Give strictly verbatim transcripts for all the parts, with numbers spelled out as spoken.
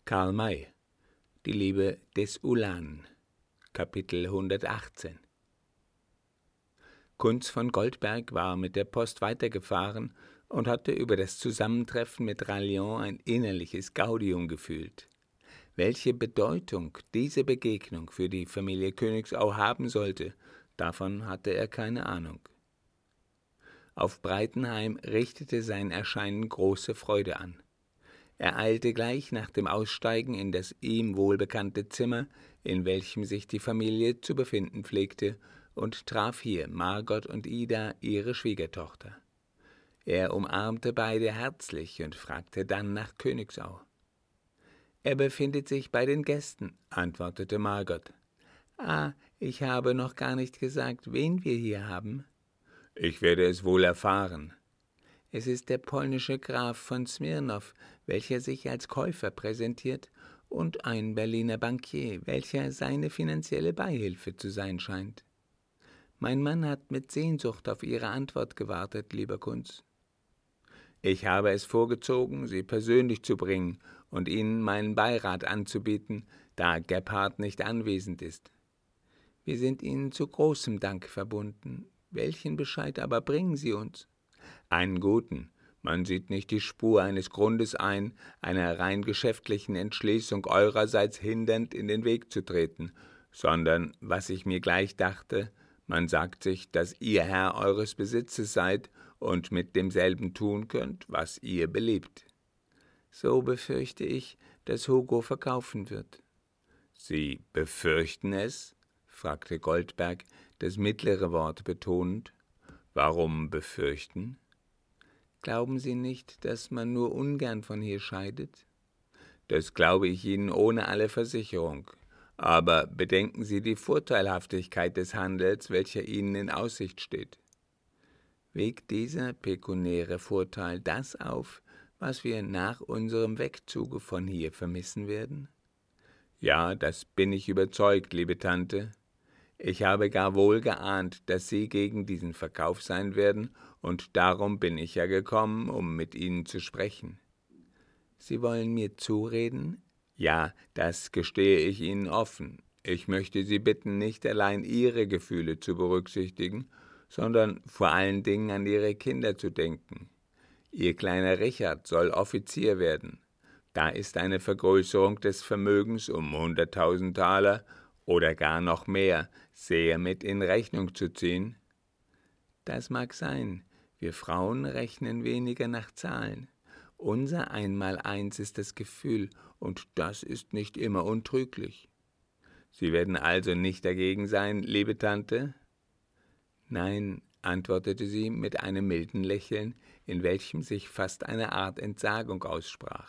Karl May, Die Liebe des Ulan, Kapitel hundertachtzehn. Kunz von Goldberg war mit der Post weitergefahren und hatte über das Zusammentreffen mit Rallion ein innerliches Gaudium gefühlt. Welche Bedeutung diese Begegnung für die Familie Königsau haben sollte, davon hatte er keine Ahnung. Auf Breitenheim richtete sein Erscheinen große Freude an. Er eilte gleich nach dem Aussteigen in das ihm wohlbekannte Zimmer, in welchem sich die Familie zu befinden pflegte, und traf hier Margot und Ida, ihre Schwiegertochter. Er umarmte beide herzlich und fragte dann nach Königsau. »Er befindet sich bei den Gästen«, antwortete Margot. »Ah, ich habe noch gar nicht gesagt, wen wir hier haben.« »Ich werde es wohl erfahren.« »Es ist der polnische Graf von Smirnow, welcher sich als Käufer präsentiert, und ein Berliner Bankier, welcher seine finanzielle Beihilfe zu sein scheint. Mein Mann hat mit Sehnsucht auf Ihre Antwort gewartet, lieber Kunz. Ich habe es vorgezogen, Sie persönlich zu bringen und Ihnen meinen Beirat anzubieten, da Gebhard nicht anwesend ist. Wir sind Ihnen zu großem Dank verbunden. Welchen Bescheid aber bringen Sie uns?« »Einen guten. Man sieht nicht die Spur eines Grundes ein, einer rein geschäftlichen Entschließung eurerseits hindernd in den Weg zu treten, sondern, was ich mir gleich dachte, man sagt sich, dass ihr Herr eures Besitzes seid und mit demselben tun könnt, was ihr beliebt.« »So befürchte ich, dass Hugo verkaufen wird.« »Sie befürchten es?« fragte Goldberg, das mittlere Wort betonend. »Warum befürchten?« »Glauben Sie nicht, dass man nur ungern von hier scheidet?« »Das glaube ich Ihnen ohne alle Versicherung. Aber bedenken Sie die Vorteilhaftigkeit des Handels, welcher Ihnen in Aussicht steht.« »Wiegt dieser pekuniäre Vorteil das auf, was wir nach unserem Wegzuge von hier vermissen werden?« »Ja, das bin ich überzeugt, liebe Tante. Ich habe gar wohl geahnt, dass Sie gegen diesen Verkauf sein werden, und darum bin ich ja gekommen, um mit Ihnen zu sprechen.« »Sie wollen mir zureden?« »Ja, das gestehe ich Ihnen offen. Ich möchte Sie bitten, nicht allein Ihre Gefühle zu berücksichtigen, sondern vor allen Dingen an Ihre Kinder zu denken. Ihr kleiner Richard soll Offizier werden. Da ist eine Vergrößerung des Vermögens um hunderttausend Taler oder gar noch mehr sehr mit in Rechnung zu ziehen.« »Das mag sein. Wir Frauen rechnen weniger nach Zahlen. Unser Einmaleins ist das Gefühl, und das ist nicht immer untrüglich.« »Sie werden also nicht dagegen sein, liebe Tante?« »Nein«, antwortete sie mit einem milden Lächeln, in welchem sich fast eine Art Entsagung aussprach.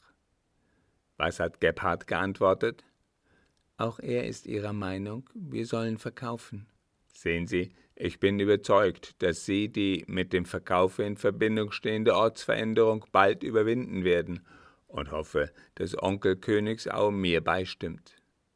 »Was hat Gebhard geantwortet?« »Auch er ist Ihrer Meinung, wir sollen verkaufen.« »Sehen Sie, ich bin überzeugt, dass Sie die mit dem Verkaufe in Verbindung stehende Ortsveränderung bald überwinden werden und hoffe, dass Onkel Königsau mir beistimmt.«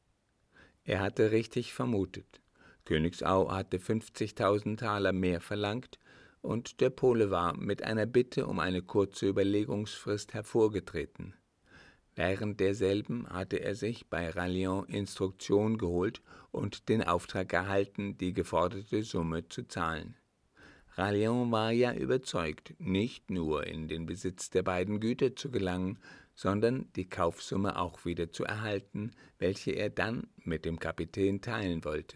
Er hatte richtig vermutet. Königsau hatte fünfzigtausend Taler mehr verlangt, und der Pole war mit einer Bitte um eine kurze Überlegungsfrist hervorgetreten. Während derselben hatte er sich bei Rallion Instruktion geholt und den Auftrag erhalten, die geforderte Summe zu zahlen. Rallion war ja überzeugt, nicht nur in den Besitz der beiden Güter zu gelangen, sondern die Kaufsumme auch wieder zu erhalten, welche er dann mit dem Kapitän teilen wollte.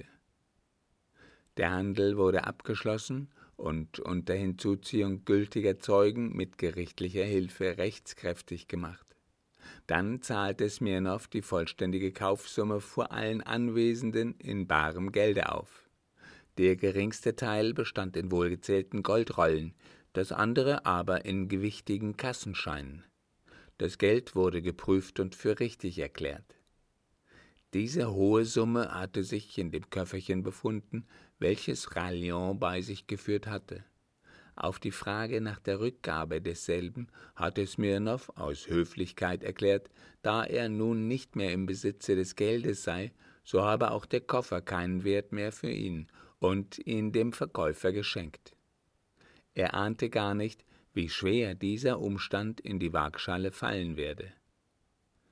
Der Handel wurde abgeschlossen und unter Hinzuziehung gültiger Zeugen mit gerichtlicher Hilfe rechtskräftig gemacht. Dann zahlte Smirnow die vollständige Kaufsumme vor allen Anwesenden in barem Gelde auf. Der geringste Teil bestand in wohlgezählten Goldrollen, das andere aber in gewichtigen Kassenscheinen. Das Geld wurde geprüft und für richtig erklärt. Diese hohe Summe hatte sich in dem Köfferchen befunden, welches Rallion bei sich geführt hatte. Auf die Frage nach der Rückgabe desselben hatte Smirnow aus Höflichkeit erklärt, da er nun nicht mehr im Besitze des Geldes sei, so habe auch der Koffer keinen Wert mehr für ihn und ihn dem Verkäufer geschenkt. Er ahnte gar nicht, wie schwer dieser Umstand in die Waagschale fallen werde.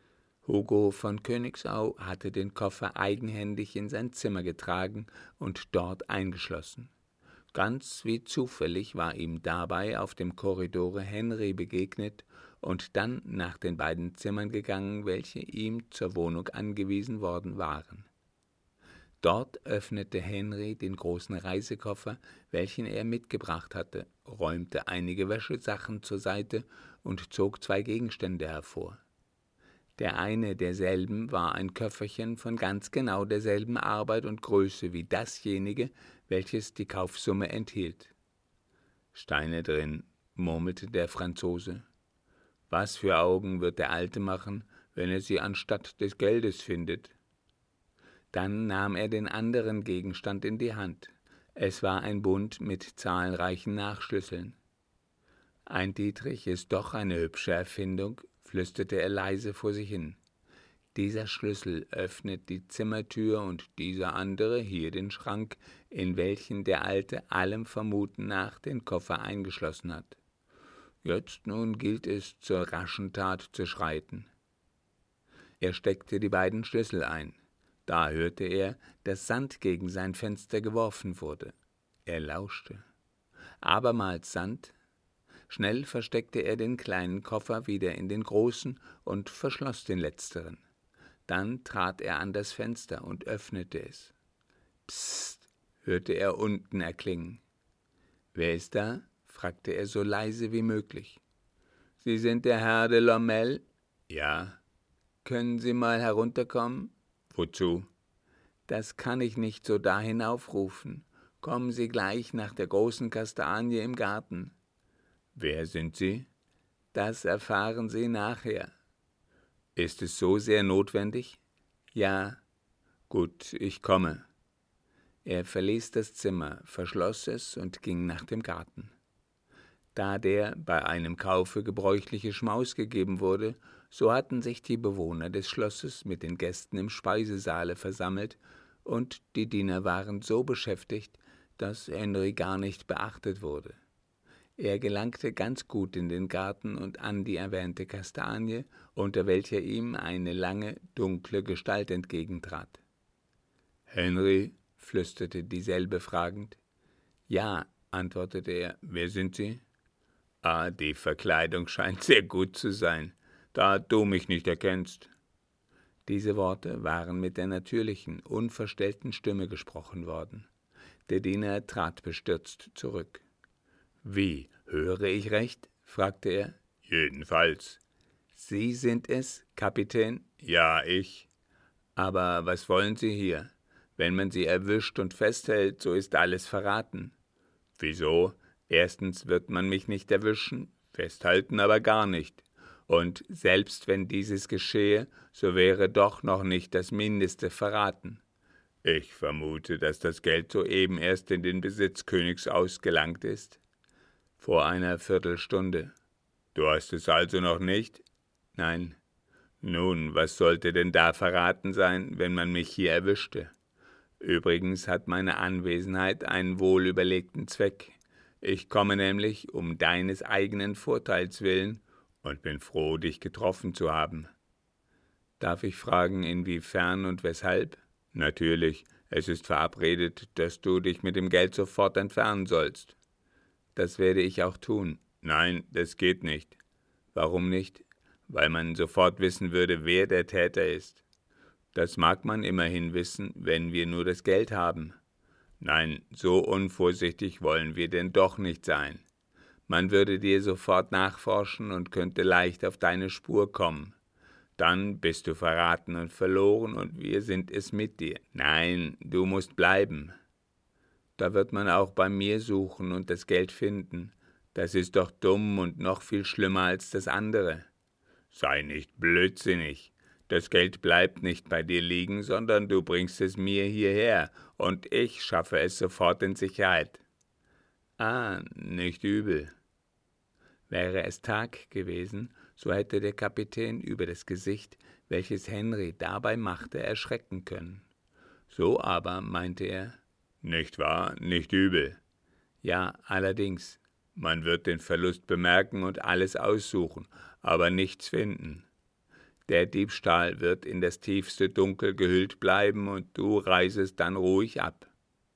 Hugo von Königsau hatte den Koffer eigenhändig in sein Zimmer getragen und dort eingeschlossen. Ganz wie zufällig war ihm dabei auf dem Korridore Henry begegnet und dann nach den beiden Zimmern gegangen, welche ihm zur Wohnung angewiesen worden waren. Dort öffnete Henry den großen Reisekoffer, welchen er mitgebracht hatte, räumte einige Wäschesachen zur Seite und zog zwei Gegenstände hervor. Der eine derselben war ein Köfferchen von ganz genau derselben Arbeit und Größe wie dasjenige, welches die Kaufsumme enthielt. »Steine drin«, murmelte der Franzose. »Was für Augen wird der Alte machen, wenn er sie anstatt des Geldes findet?« Dann nahm er den anderen Gegenstand in die Hand. Es war ein Bund mit zahlreichen Nachschlüsseln. »Ein Dietrich ist doch eine hübsche Erfindung«, flüsterte er leise vor sich hin. »Dieser Schlüssel öffnet die Zimmertür und dieser andere hier den Schrank, in welchen der Alte allem Vermuten nach den Koffer eingeschlossen hat. Jetzt nun gilt es, zur raschen Tat zu schreiten.« Er steckte die beiden Schlüssel ein. Da hörte er, dass Sand gegen sein Fenster geworfen wurde. Er lauschte. Abermals Sand. Schnell versteckte er den kleinen Koffer wieder in den großen und verschloss den letzteren. Dann trat er an das Fenster und öffnete es. »Psst«, hörte er unten erklingen. »Wer ist da?« fragte er so leise wie möglich. »Sie sind der Herr de Lommel?« »Ja.« »Können Sie mal herunterkommen?« »Wozu?« »Das kann ich nicht so da hinaufrufen. Kommen Sie gleich nach der großen Kastanie im Garten.« »Wer sind Sie?« »Das erfahren Sie nachher.« »Ist es so sehr notwendig?« »Ja.« »Gut, ich komme.« Er verließ das Zimmer, verschloss es und ging nach dem Garten. Da der bei einem Kaufe gebräuchliche Schmaus gegeben wurde, so hatten sich die Bewohner des Schlosses mit den Gästen im Speisesaale versammelt, und die Diener waren so beschäftigt, dass Henry gar nicht beachtet wurde. Er gelangte ganz gut in den Garten und an die erwähnte Kastanie, unter welcher ihm eine lange, dunkle Gestalt entgegentrat. »Henry«, flüsterte dieselbe fragend. »Ja«, antwortete er, »wer sind Sie?« »Ah, die Verkleidung scheint sehr gut zu sein, da du mich nicht erkennst.« Diese Worte waren mit der natürlichen, unverstellten Stimme gesprochen worden. Der Diener trat bestürzt zurück. »Wie, höre ich recht?« fragte er. »Jedenfalls.« »Sie sind es, Kapitän?« »Ja, ich.« »Aber was wollen Sie hier? Wenn man Sie erwischt und festhält, so ist alles verraten.« »Wieso? Erstens wird man mich nicht erwischen, festhalten aber gar nicht. Und selbst wenn dieses geschehe, so wäre doch noch nicht das Mindeste verraten. Ich vermute, dass das Geld soeben erst in den Besitz Königsau's gelangt ist.« »Vor einer Viertelstunde.« »Du hast es also noch nicht?« »Nein.« »Nun, was sollte denn da verraten sein, wenn man mich hier erwischte? Übrigens hat meine Anwesenheit einen wohlüberlegten Zweck. Ich komme nämlich um deines eigenen Vorteils willen und bin froh, dich getroffen zu haben.« »Darf ich fragen, inwiefern und weshalb?« »Natürlich, es ist verabredet, dass du dich mit dem Geld sofort entfernen sollst.« »Das werde ich auch tun.« »Nein, das geht nicht.« »Warum nicht?« »Weil man sofort wissen würde, wer der Täter ist.« »Das mag man immerhin wissen, wenn wir nur das Geld haben.« »Nein, so unvorsichtig wollen wir denn doch nicht sein. Man würde dir sofort nachforschen und könnte leicht auf deine Spur kommen. Dann bist du verraten und verloren und wir sind es mit dir. Nein, du musst bleiben.« »Da wird man auch bei mir suchen und das Geld finden. Das ist doch dumm und noch viel schlimmer als das andere.« »Sei nicht blödsinnig. Das Geld bleibt nicht bei dir liegen, sondern du bringst es mir hierher, und ich schaffe es sofort in Sicherheit.« »Ah, nicht übel.« Wäre es Tag gewesen, so hätte der Kapitän über das Gesicht, welches Henry dabei machte, erschrecken können. So aber meinte er: »Nicht wahr, nicht übel.« »Ja, allerdings. Man wird den Verlust bemerken und alles aussuchen, aber nichts finden.« Der Diebstahl wird in das tiefste Dunkel gehüllt bleiben und du reisest dann ruhig ab.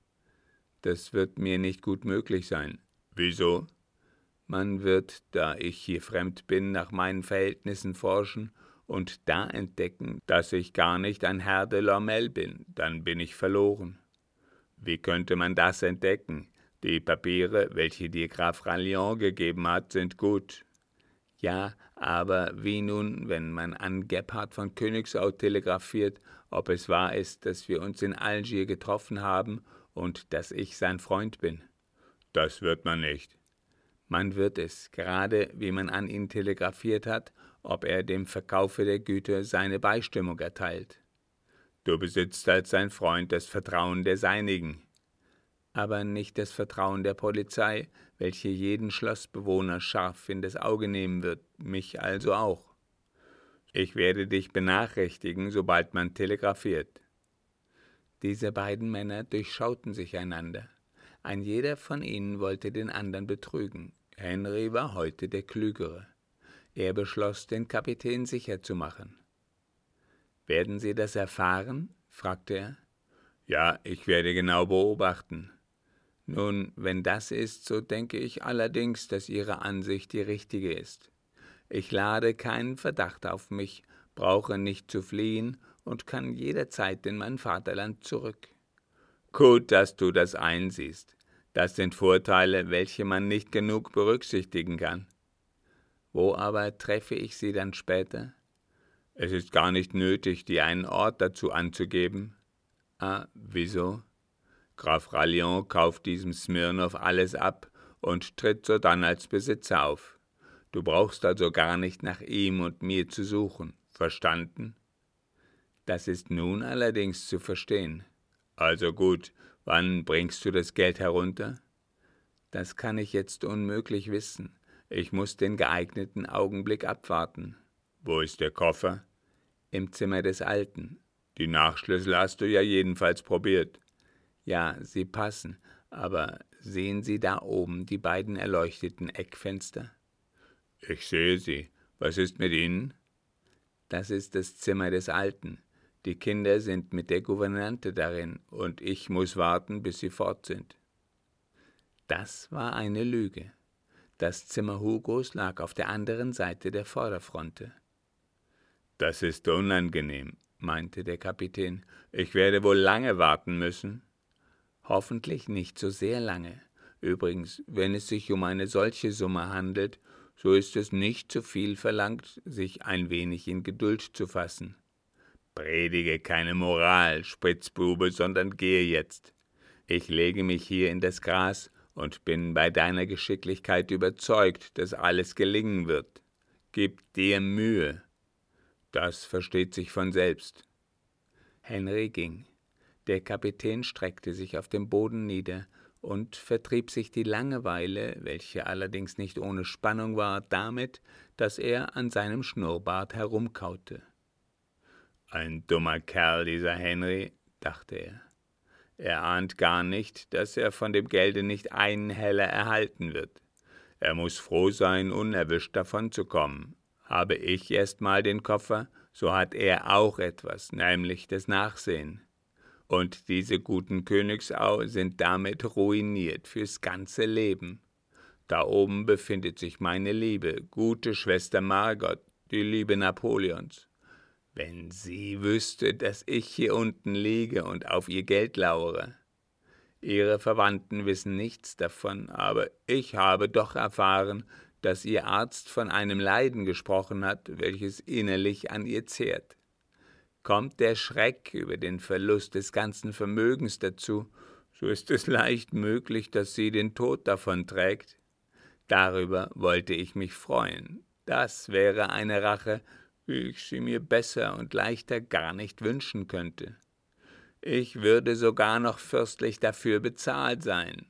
Das wird mir nicht gut möglich sein. Wieso? Man wird, da ich hier fremd bin, nach meinen Verhältnissen forschen und da entdecken, dass ich gar nicht ein Herr de Lommel bin, dann bin ich verloren. Wie könnte man das entdecken? Die Papiere, welche dir Graf Rallion gegeben hat, sind gut. Ja, aber wie nun, wenn man an Gebhard von Königsau telegrafiert, ob es wahr ist, dass wir uns in Algier getroffen haben und dass ich sein Freund bin? Das wird man nicht. Man wird es, gerade wie man an ihn telegrafiert hat, ob er dem Verkaufe der Güter seine Beistimmung erteilt. Du besitzt als sein Freund das Vertrauen der Seinigen, aber nicht das Vertrauen der Polizei, welche jeden Schlossbewohner scharf in das Auge nehmen wird, mich also auch. Ich werde dich benachrichtigen, sobald man telegrafiert. Diese beiden Männer durchschauten sich einander. Ein jeder von ihnen wollte den anderen betrügen. Henry war heute der Klügere. Er beschloss, den Kapitän sicher zu machen. »Werden Sie das erfahren?« fragte er. »Ja, ich werde genau beobachten.« »Nun, wenn das ist, so denke ich allerdings, dass Ihre Ansicht die richtige ist. Ich lade keinen Verdacht auf mich, brauche nicht zu fliehen und kann jederzeit in mein Vaterland zurück.« »Gut, dass du das einsiehst. Das sind Vorteile, welche man nicht genug berücksichtigen kann.« »Wo aber treffe ich Sie dann später?« »Es ist gar nicht nötig, dir einen Ort dazu anzugeben.« »Ah, wieso?« »Graf Rallion kauft diesem Smirnow alles ab und tritt sodann als Besitzer auf. Du brauchst also gar nicht nach ihm und mir zu suchen. Verstanden?« »Das ist nun allerdings zu verstehen.« »Also gut, wann bringst du das Geld herunter?« »Das kann ich jetzt unmöglich wissen. Ich muss den geeigneten Augenblick abwarten.« »Wo ist der Koffer?« »Im Zimmer des Alten.« »Die Nachschlüssel hast du ja jedenfalls probiert.« »Ja, sie passen, aber sehen Sie da oben die beiden erleuchteten Eckfenster?« »Ich sehe sie. Was ist mit ihnen?« »Das ist das Zimmer des Alten. Die Kinder sind mit der Gouvernante darin, und ich muss warten, bis sie fort sind.« Das war eine Lüge. Das Zimmer Hugos lag auf der anderen Seite der Vorderfronte. »Das ist unangenehm«, meinte der Kapitän. »Ich werde wohl lange warten müssen.« »Hoffentlich nicht so sehr lange. Übrigens, wenn es sich um eine solche Summe handelt, so ist es nicht zu viel verlangt, sich ein wenig in Geduld zu fassen.« »Predige keine Moral, Spitzbube, sondern gehe jetzt. Ich lege mich hier in das Gras und bin bei deiner Geschicklichkeit überzeugt, dass alles gelingen wird. Gib dir Mühe.« »Das versteht sich von selbst.« Henry ging. Der Kapitän streckte sich auf dem Boden nieder und vertrieb sich die Langeweile, welche allerdings nicht ohne Spannung war, damit, dass er an seinem Schnurrbart herumkaute. »Ein dummer Kerl, dieser Henry«, dachte er. »Er ahnt gar nicht, dass er von dem Gelde nicht einen Heller erhalten wird. Er muß froh sein, unerwischt davonzukommen. Habe ich erst mal den Koffer, so hat er auch etwas, nämlich das Nachsehen. Und diese guten Königsau sind damit ruiniert fürs ganze Leben. Da oben befindet sich meine liebe, gute Schwester Margot, die Liebe Napoleons. Wenn sie wüsste, dass ich hier unten liege und auf ihr Geld lauere. Ihre Verwandten wissen nichts davon, aber ich habe doch erfahren, dass ihr Arzt von einem Leiden gesprochen hat, welches innerlich an ihr zehrt. Kommt der Schreck über den Verlust des ganzen Vermögens dazu, so ist es leicht möglich, dass sie den Tod davonträgt. Darüber wollte ich mich freuen. Das wäre eine Rache, wie ich sie mir besser und leichter gar nicht wünschen könnte. Ich würde sogar noch fürstlich dafür bezahlt sein.«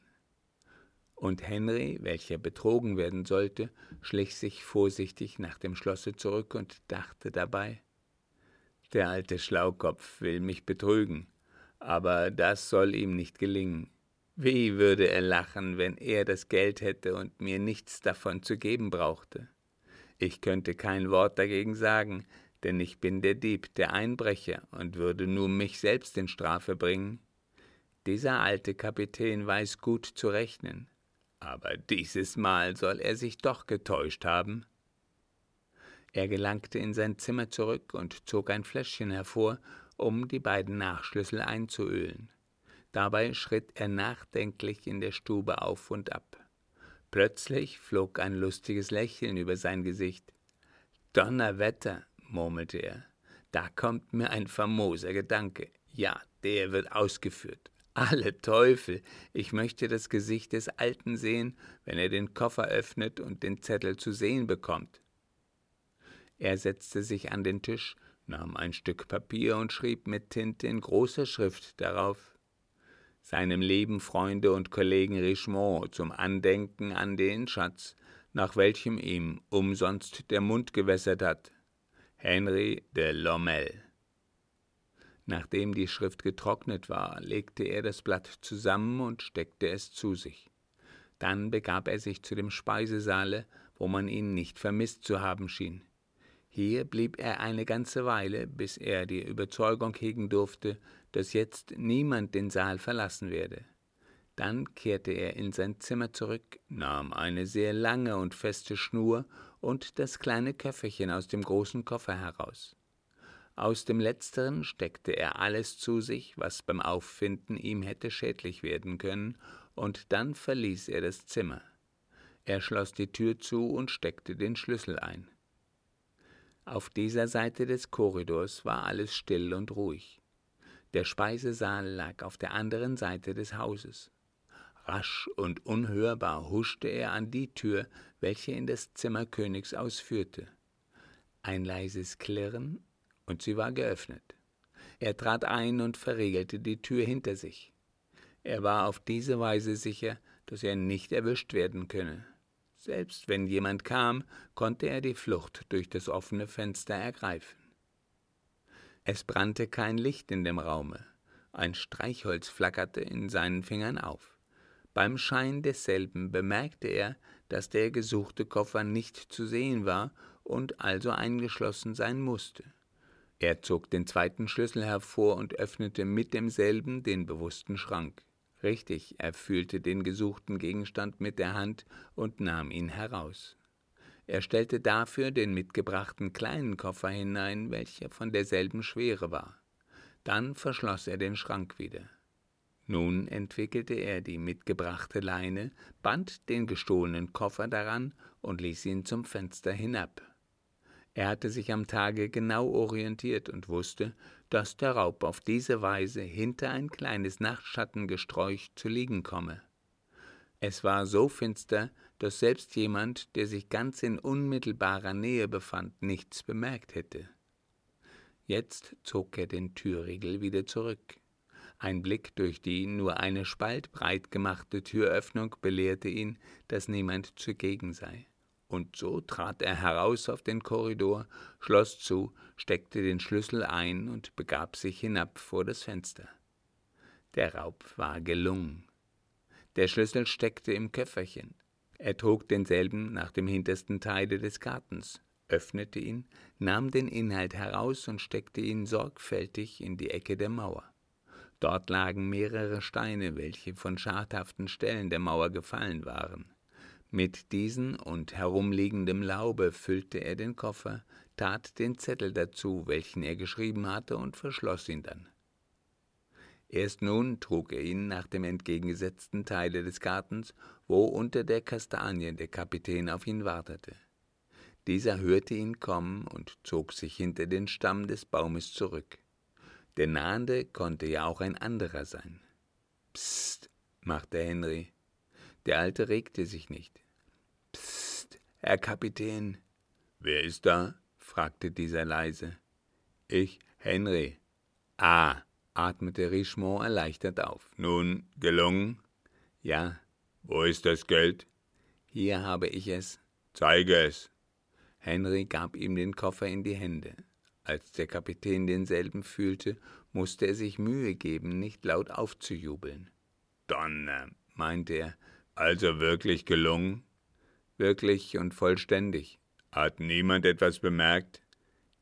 Und Henry, welcher betrogen werden sollte, schlich sich vorsichtig nach dem Schlosse zurück und dachte dabei: »Der alte Schlaukopf will mich betrügen, aber das soll ihm nicht gelingen. Wie würde er lachen, wenn er das Geld hätte und mir nichts davon zu geben brauchte? Ich könnte kein Wort dagegen sagen, denn ich bin der Dieb, der Einbrecher, und würde nur mich selbst in Strafe bringen. Dieser alte Kapitän weiß gut zu rechnen, aber dieses Mal soll er sich doch getäuscht haben.« Er gelangte in sein Zimmer zurück und zog ein Fläschchen hervor, um die beiden Nachschlüssel einzuölen. Dabei schritt er nachdenklich in der Stube auf und ab. Plötzlich flog ein lustiges Lächeln über sein Gesicht. »Donnerwetter«, murmelte er, »da kommt mir ein famoser Gedanke. Ja, der wird ausgeführt. Alle Teufel, ich möchte das Gesicht des Alten sehen, wenn er den Koffer öffnet und den Zettel zu sehen bekommt.« Er setzte sich an den Tisch, nahm ein Stück Papier und schrieb mit Tinte in großer Schrift darauf: »Seinem lieben Freunde und Kollegen Richemont zum Andenken an den Schatz, nach welchem ihm umsonst der Mund gewässert hat, Henry de Lommel.« Nachdem die Schrift getrocknet war, legte er das Blatt zusammen und steckte es zu sich. Dann begab er sich zu dem Speisesaale, wo man ihn nicht vermisst zu haben schien. Hier blieb er eine ganze Weile, bis er die Überzeugung hegen durfte, dass jetzt niemand den Saal verlassen werde. Dann kehrte er in sein Zimmer zurück, nahm eine sehr lange und feste Schnur und das kleine Köfferchen aus dem großen Koffer heraus. Aus dem letzteren steckte er alles zu sich, was beim Auffinden ihm hätte schädlich werden können, und dann verließ er das Zimmer. Er schloss die Tür zu und steckte den Schlüssel ein. Auf dieser Seite des Korridors war alles still und ruhig. Der Speisesaal lag auf der anderen Seite des Hauses. Rasch und unhörbar huschte er an die Tür, welche in das Zimmer Königs ausführte. Ein leises Klirren, und sie war geöffnet. Er trat ein und verriegelte die Tür hinter sich. Er war auf diese Weise sicher, dass er nicht erwischt werden könne. Selbst wenn jemand kam, konnte er die Flucht durch das offene Fenster ergreifen. Es brannte kein Licht in dem Raume. Ein Streichholz flackerte in seinen Fingern auf. Beim Schein desselben bemerkte er, dass der gesuchte Koffer nicht zu sehen war und also eingeschlossen sein musste. Er zog den zweiten Schlüssel hervor und öffnete mit demselben den bewussten Schrank. Richtig, er fühlte den gesuchten Gegenstand mit der Hand und nahm ihn heraus. Er stellte dafür den mitgebrachten kleinen Koffer hinein, welcher von derselben Schwere war. Dann verschloss er den Schrank wieder. Nun entwickelte er die mitgebrachte Leine, band den gestohlenen Koffer daran und ließ ihn zum Fenster hinab. Er hatte sich am Tage genau orientiert und wusste, dass der Raub auf diese Weise hinter ein kleines Nachtschattengesträuch zu liegen komme. Es war so finster, dass selbst jemand, der sich ganz in unmittelbarer Nähe befand, nichts bemerkt hätte. Jetzt zog er den Türriegel wieder zurück. Ein Blick durch die nur eine Spalt breit gemachte Türöffnung belehrte ihn, dass niemand zugegen sei. Und so trat er heraus auf den Korridor, schloss zu, steckte den Schlüssel ein und begab sich hinab vor das Fenster. Der Raub war gelungen. Der Schlüssel steckte im Köfferchen. Er trug denselben nach dem hintersten Teile des Gartens, öffnete ihn, nahm den Inhalt heraus und steckte ihn sorgfältig in die Ecke der Mauer. Dort lagen mehrere Steine, welche von schadhaften Stellen der Mauer gefallen waren. Mit diesen und herumliegendem Laube füllte er den Koffer, tat den Zettel dazu, welchen er geschrieben hatte, und verschloss ihn dann. Erst nun trug er ihn nach dem entgegengesetzten Teile des Gartens, wo unter der Kastanie der Kapitän auf ihn wartete. Dieser hörte ihn kommen und zog sich hinter den Stamm des Baumes zurück. Der Nahende konnte ja auch ein anderer sein. »Psst«, machte Henry. Der Alte regte sich nicht. »Psst, Herr Kapitän.« »Wer ist da?« fragte dieser leise. »Ich, Henry.« »Ah«, atmete Richemont erleichtert auf. »Nun, gelungen?« »Ja.« »Wo ist das Geld?« »Hier habe ich es.« »Zeige es.« Henry gab ihm den Koffer in die Hände. Als der Kapitän denselben fühlte, musste er sich Mühe geben, nicht laut aufzujubeln. »Donner«, meinte er, »also wirklich gelungen?« »Wirklich und vollständig.« »Hat niemand etwas bemerkt?«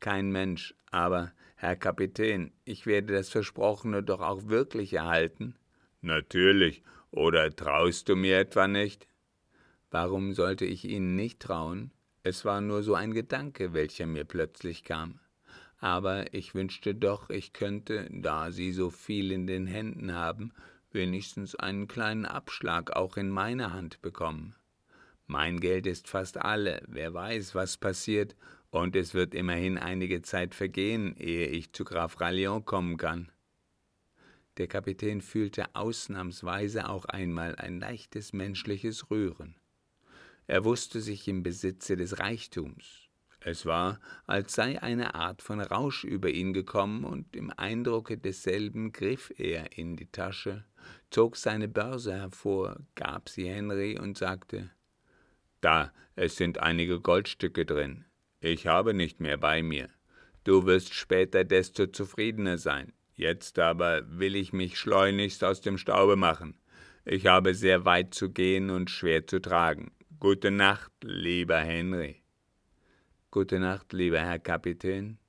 kein Mensch, aber, Herr Kapitän, ich werde das Versprochene doch auch wirklich erhalten?« »Natürlich, oder traust du mir etwa nicht?« »Warum sollte ich Ihnen nicht trauen? Es war nur so ein Gedanke, welcher mir plötzlich kam. Aber ich wünschte doch, ich könnte, da Sie so viel in den Händen haben, wenigstens einen kleinen Abschlag auch in meine Hand bekommen. Mein Geld ist fast alle, wer weiß, was passiert, und es wird immerhin einige Zeit vergehen, ehe ich zu Graf Rallion kommen kann.« Der Kapitän fühlte ausnahmsweise auch einmal ein leichtes menschliches Rühren. Er wusste sich im Besitze des Reichtums. Es war, als sei eine Art von Rausch über ihn gekommen, und im Eindrucke desselben griff er in die Tasche, zog seine Börse hervor, gab sie Henry und sagte: »Da, es sind einige Goldstücke drin. Ich habe nicht mehr bei mir. Du wirst später desto zufriedener sein. Jetzt aber will ich mich schleunigst aus dem Staube machen. Ich habe sehr weit zu gehen und schwer zu tragen. Gute Nacht, lieber Henry.« »Gute Nacht, lieber Herr Kapitän.«